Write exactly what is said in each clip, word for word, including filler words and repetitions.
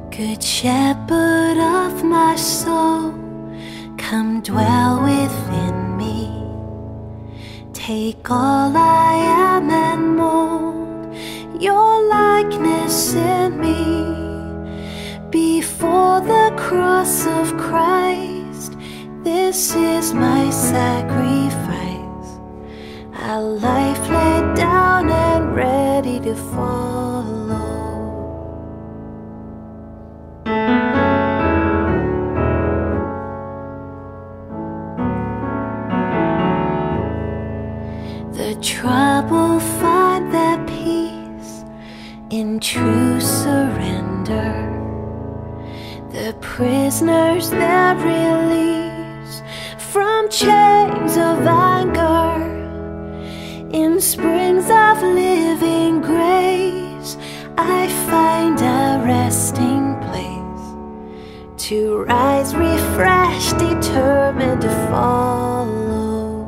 Good shepherd of my soul, come dwell within me. Take all I am and mold your likeness in me. Before the cross of Christ, this is my sacrifice. A life laid down and ready to follow. The trouble find their peace in true surrender. The prisoners their release from chains of anger. In springs of living grace, I find a resting place, to rise refreshed, determined to follow.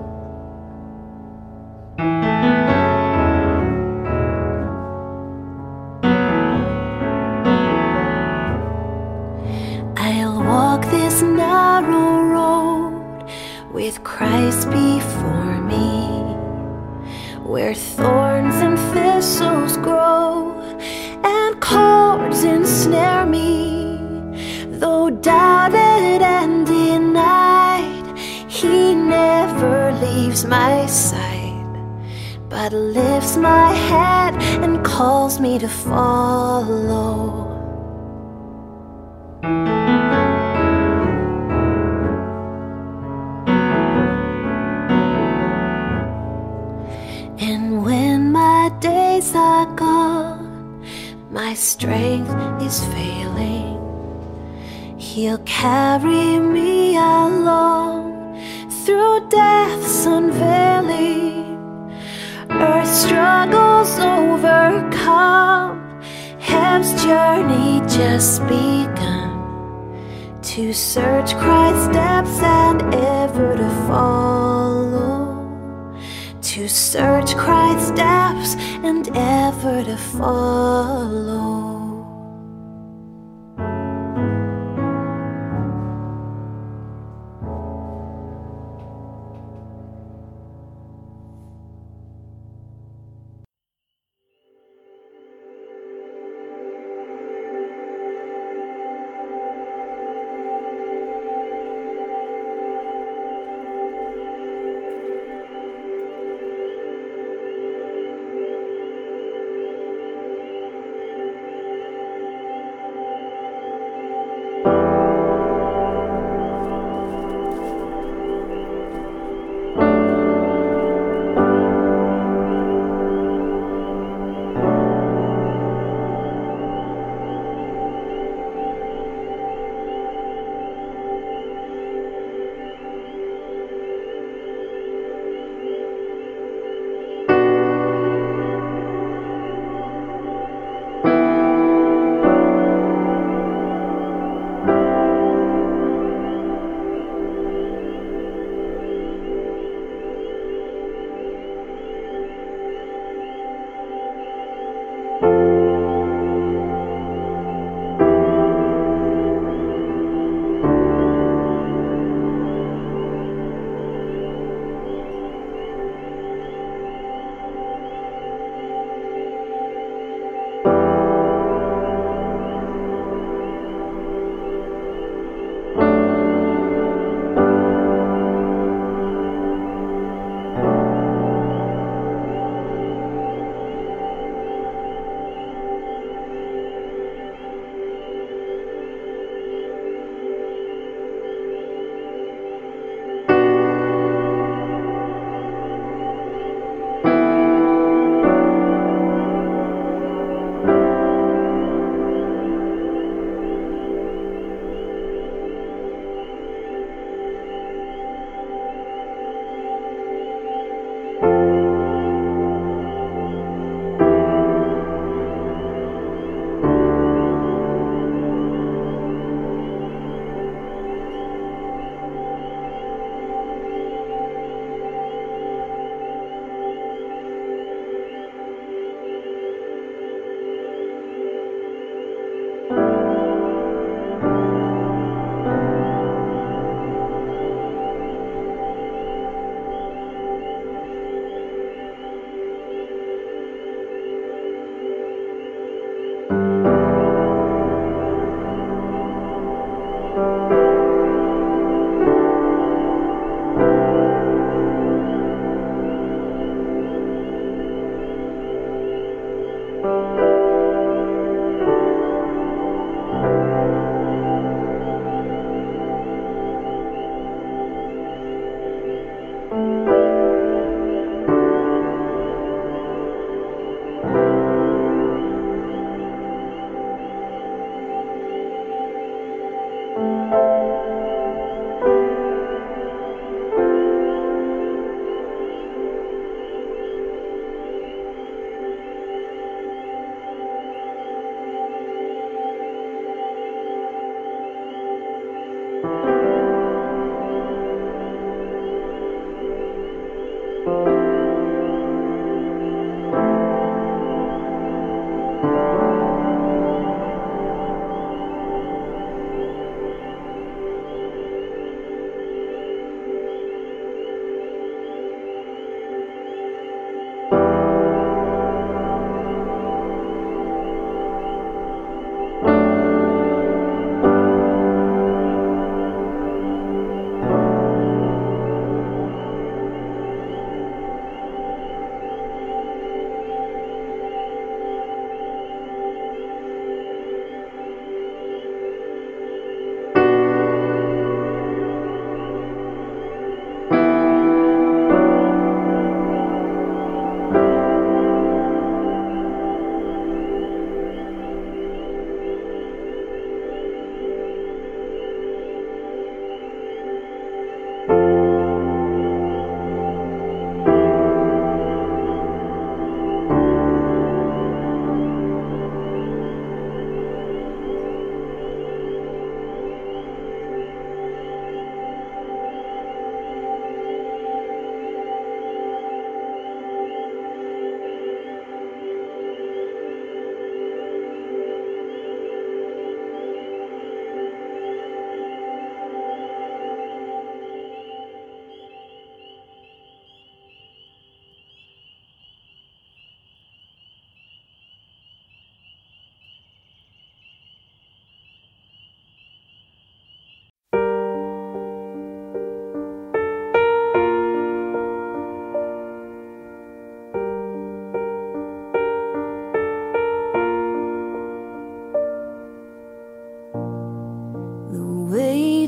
I'll walk this narrow road with Christ before me, where thorns and thistles grow and cords ensnare me. Though doubted and denied, He never leaves my side, but lifts my head and calls me to follow. And when my days are gone, my strength is failing, He'll carry me along through death's unveiling. Earth's struggles overcome, heaven's journey just begun, to search Christ's depths and ever to follow. To search Christ's depths and ever to follow.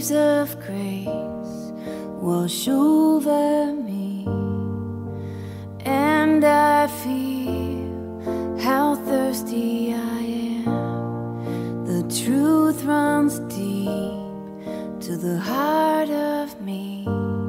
waves of grace wash over me, and I feel how thirsty I am. The truth runs deep to the heart of me,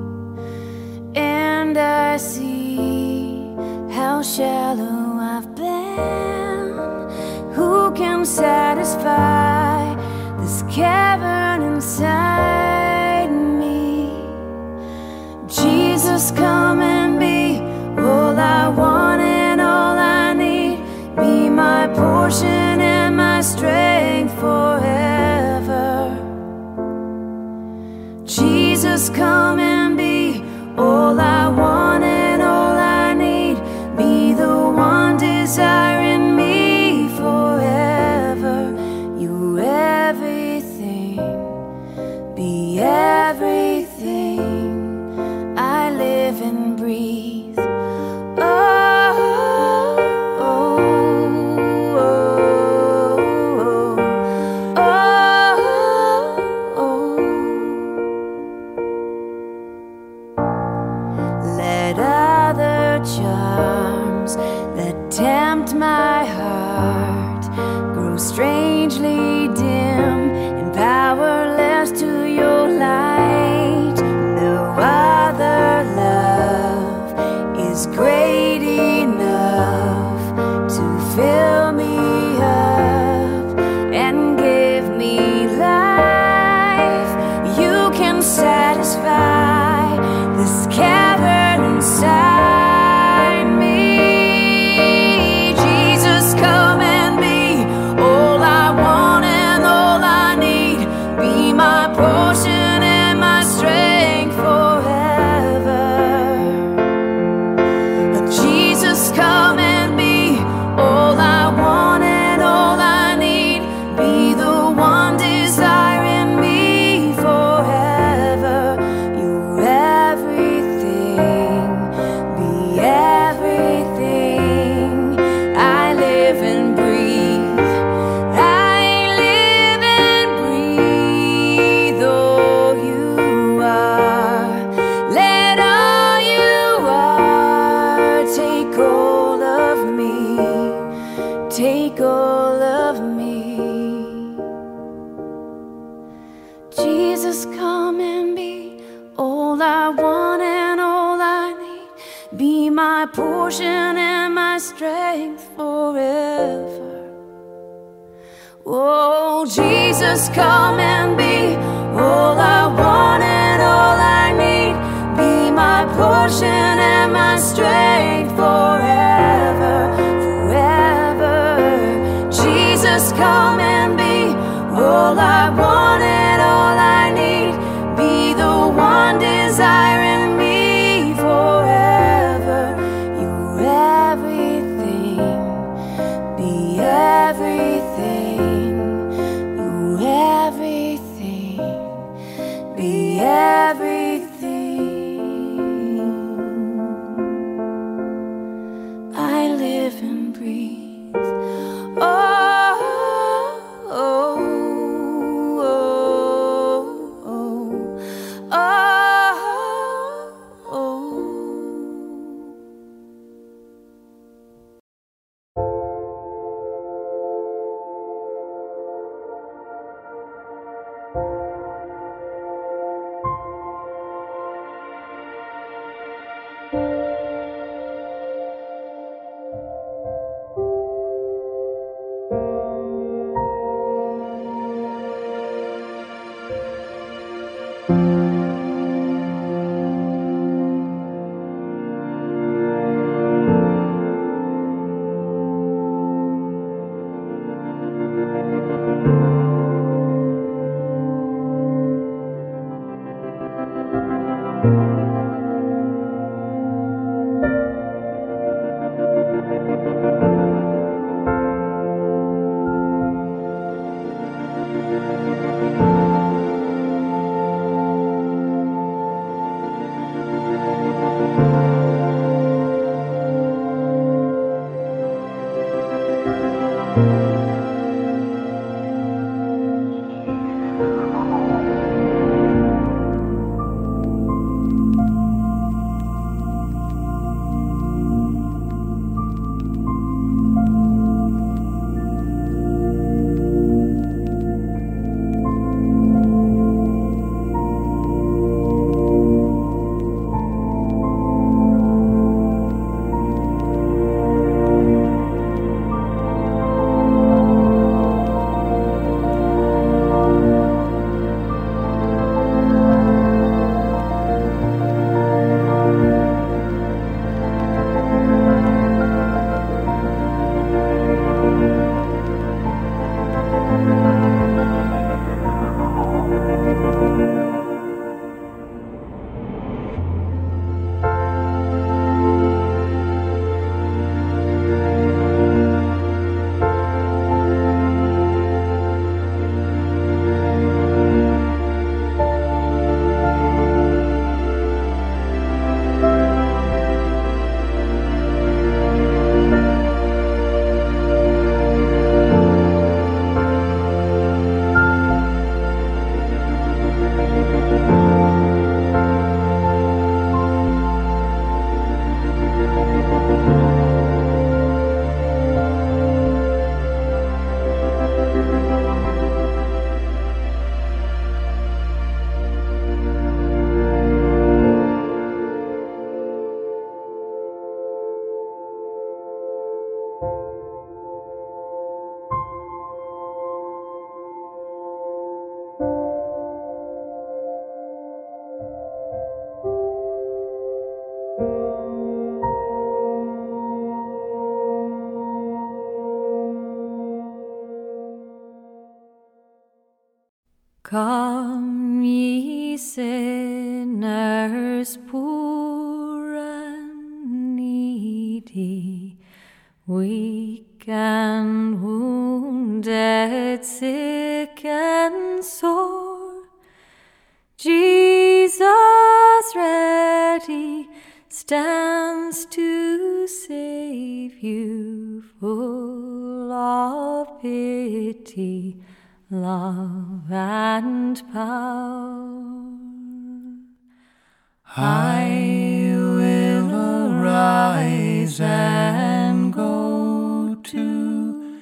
and I see how shallow I've been. Who can satisfy this cavern inside me? Jesus, come and be all I want and all I need. Be my portion and my strength forever. Jesus, come and be all I want and all I need. Be the one desiring me forever. You everything, be everything I live and breathe. Oh, oh, oh, oh, oh. Let other charms that tempt my heart grow strangely dim and powerless to your light. No other love is great enough to fill me up and give me life. You can satisfy this cavern inside me. Jesus, come and be all I want and all I need. Be my portion and my strength forever. Jesus, come and be all I want and all I need. Be the one desiring me forever. You're everything, be everything I live and breathe. I live and breathe all you are. Let all you are take all of me, take all of me. Jesus, come and be all I want and all I need. Be my portion and my strength forever. Oh, Jesus, come and be all I want and all I need. Be my portion and my strength forever, forever. Jesus, come and be all I want and all I need. Be the one desiring me forever. You're everything, be everything. You're everything, be everything I live and breathe. Oh, oh, oh, oh, oh, oh. Come, ye sinners, poor and needy, weak and wounded, sick and sore. Jesus ready stands to save you, full of pity, love and power. I will arise and go to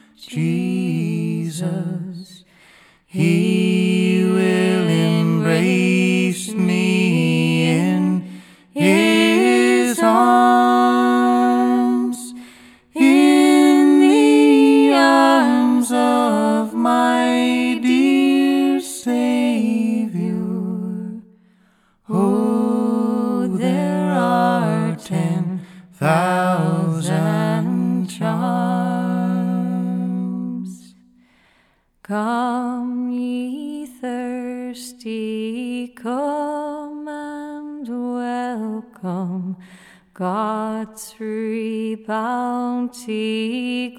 Jesus. He will embrace me in His arms, in the arms of my dear Savior. Oh, there are ten thousand charms. Come, ye thirsty, come and welcome God's free bounty,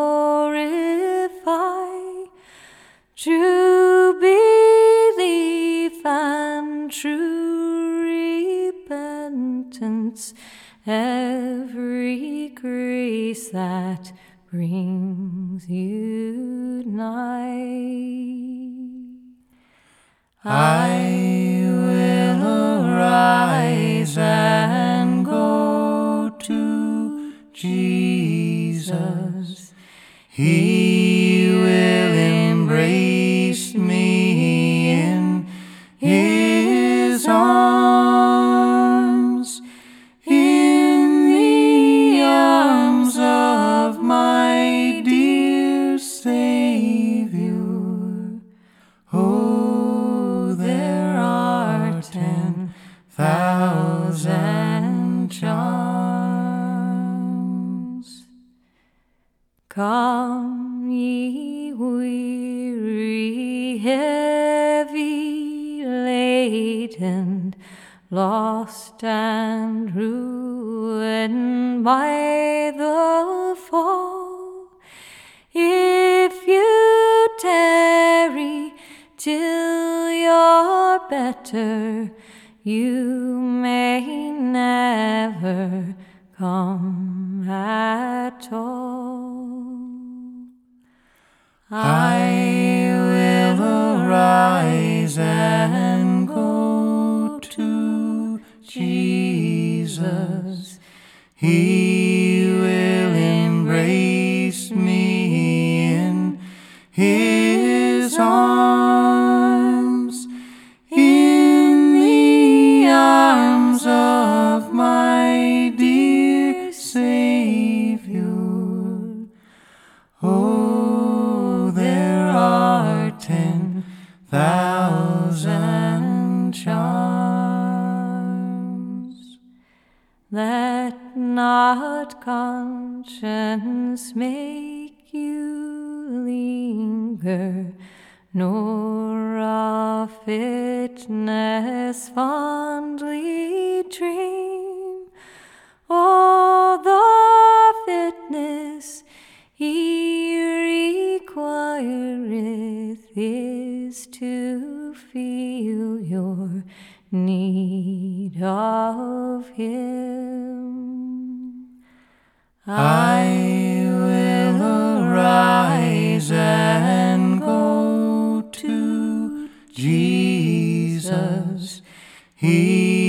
glorify true belief and true repentance, every grace that brings you nigh. I will arise and go to Jesus. He will embrace me in His arms, in the arms of my dear Savior. Oh, there are ten thousand charms. Come, ye weary, heavy laden, lost and ruined by the fall. If you tarry till you're better, you may never come at all. I will arise and go to Jesus. He will embrace me in His arms, in the arms of my dear Savior. Oh, there are ten thousand charms. Let not conscience make you linger, nor of fitness fondly dream. All the fitness He requireth is to feel your need of Him. I will arise and go to Jesus. He